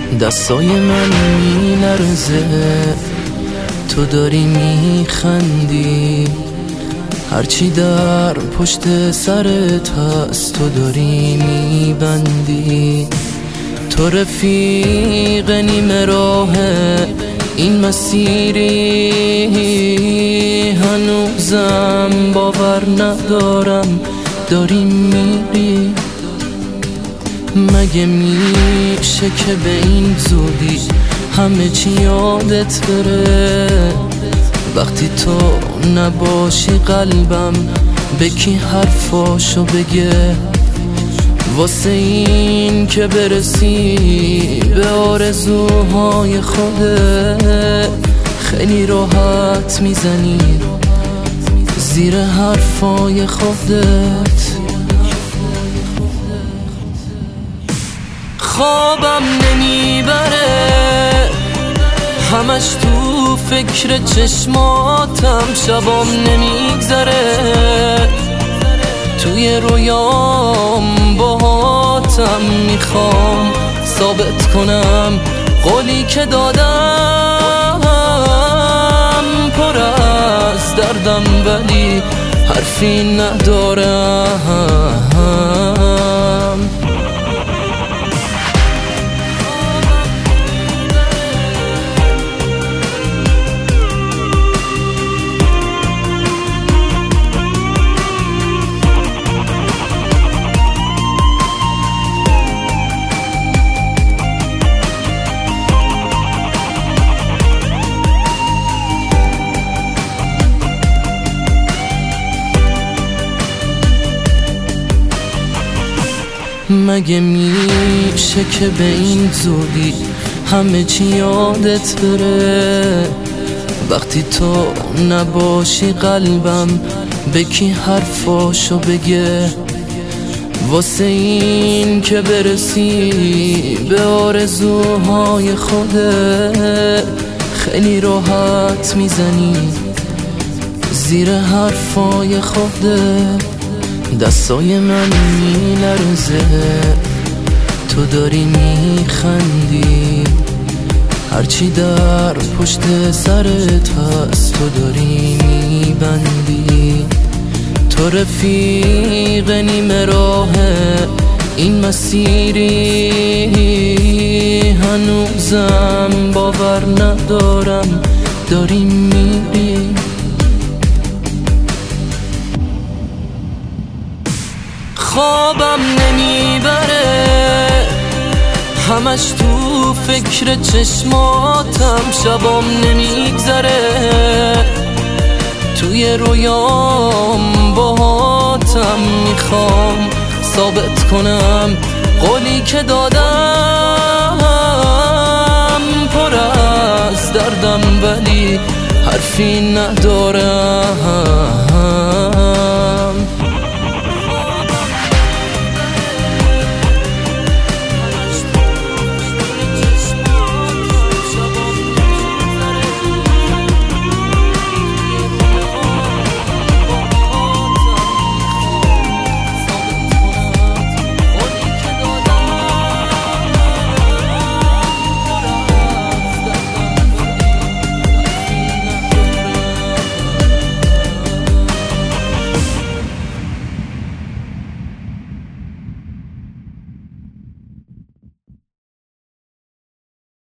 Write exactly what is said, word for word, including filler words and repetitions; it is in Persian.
دستای من می لرزه، تو داری می خندی، هرچی در پشت سرت هست تو داری می بندی. تو رفیق نیمه راه این مسیری، هنوزم باور ندارم داری میری. مگه میشه که به این زودی همه چی یادت بره؟ وقتی تو نباشی قلبم به کی حرفاشو بگه؟ واسه این که برسی به آرزوهای خودت خیلی راحت میزنی زیر حرفای خودت. خوابم نمیبره، همش تو فکر چشماتم، شبام نمیگذره، توی رویام باهاتم میخوام ثابت کنم قولی که دادم پر از دردم ولی حرفی ندارم. مگه میشه که به این زودی همه چی یادت بره؟ وقتی تو نباشی قلبم به کی حرفاشو بگه؟ واسه این که برسی به آرزوهای خودت خیلی راحت میزنی زیر حرفای خودت. دستای من می لرزه، تو داری می خندی، هرچی در پشت سرت هست تو داری می بندی. تو رفیق نیمه راه این مسیری، هنوزم باور ندارم داری میری. خوابم نمیبره، همش تو فکر چشماتم، شبام نمیگذره، توی رویام باهاتم میخوام ثابت کنم قولی که دادم پر از دردم ولی حرفی ندارم.